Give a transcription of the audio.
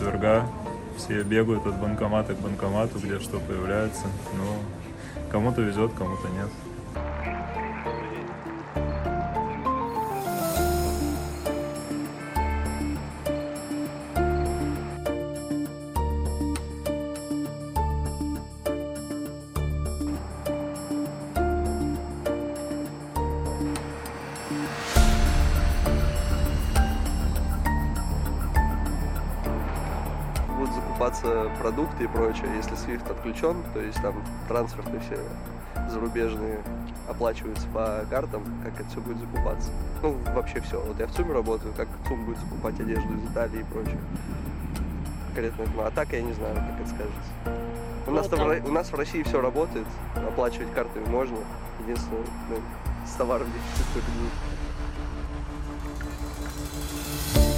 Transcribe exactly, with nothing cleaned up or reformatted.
четверга. Все бегают от банкомата к банкомату, где что появляется. Ну, кому-то везет, кому-то нет. Будут закупаться продукты и прочее, если свифт отключен, то есть там трансферты все зарубежные оплачиваются по картам, как это все будет закупаться. Ну, вообще все. Вот я в ЦУМе работаю, как ЦУМ будет закупать одежду из Италии и прочее. Конкретно это. А так я не знаю, как это скажется. У, ну, нас там... в, у нас в России все работает, оплачивать картами можно. Единственное, ну, с товаром дефицит только будет.